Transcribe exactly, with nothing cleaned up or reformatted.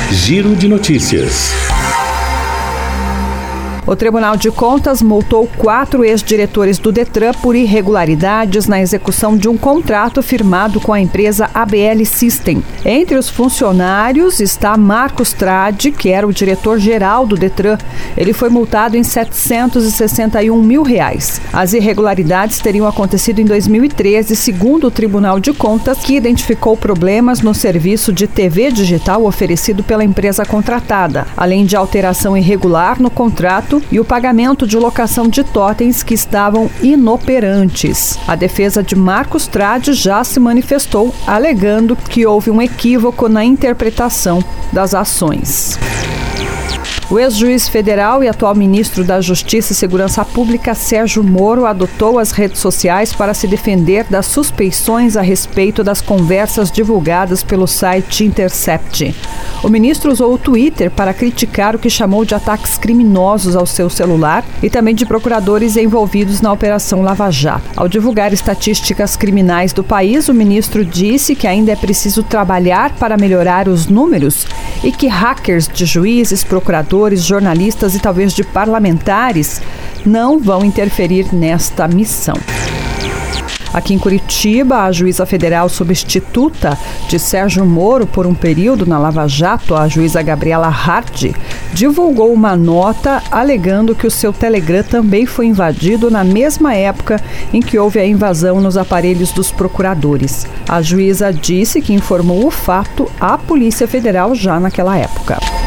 Giro de Notícias. O Tribunal de Contas multou quatro ex-diretores do Detran por irregularidades na execução de um contrato firmado com a empresa A B L System. Entre os funcionários está Marcos Tradi, que era o diretor-geral do Detran. Ele foi multado em setecentos e sessenta e um mil reais. As irregularidades teriam acontecido em dois mil e treze, segundo o Tribunal de Contas, que identificou problemas no serviço de T V digital oferecido pela empresa contratada, além de alteração irregular no contrato e o pagamento de locação de totens que estavam inoperantes. A defesa de Marcos Tradi já se manifestou, alegando que houve um equívoco na interpretação das ações. O ex-juiz federal e atual ministro da Justiça e Segurança Pública, Sérgio Moro, adotou as redes sociais para se defender das suspeições a respeito das conversas divulgadas pelo site Intercept. O ministro usou o Twitter para criticar o que chamou de ataques criminosos ao seu celular e também de procuradores envolvidos na Operação Lava Jato. Ao divulgar estatísticas criminais do país, o ministro disse que ainda é preciso trabalhar para melhorar os números e que hackers de juízes, procuradores, jornalistas e talvez de parlamentares não vão interferir nesta missão. Aqui em Curitiba, a juíza federal substituta de Sérgio Moro por um período na Lava Jato, a juíza Gabriela Hardy, divulgou uma nota alegando que o seu Telegram também foi invadido na mesma época em que houve a invasão nos aparelhos dos procuradores. A juíza disse que informou o fato à Polícia Federal já naquela época.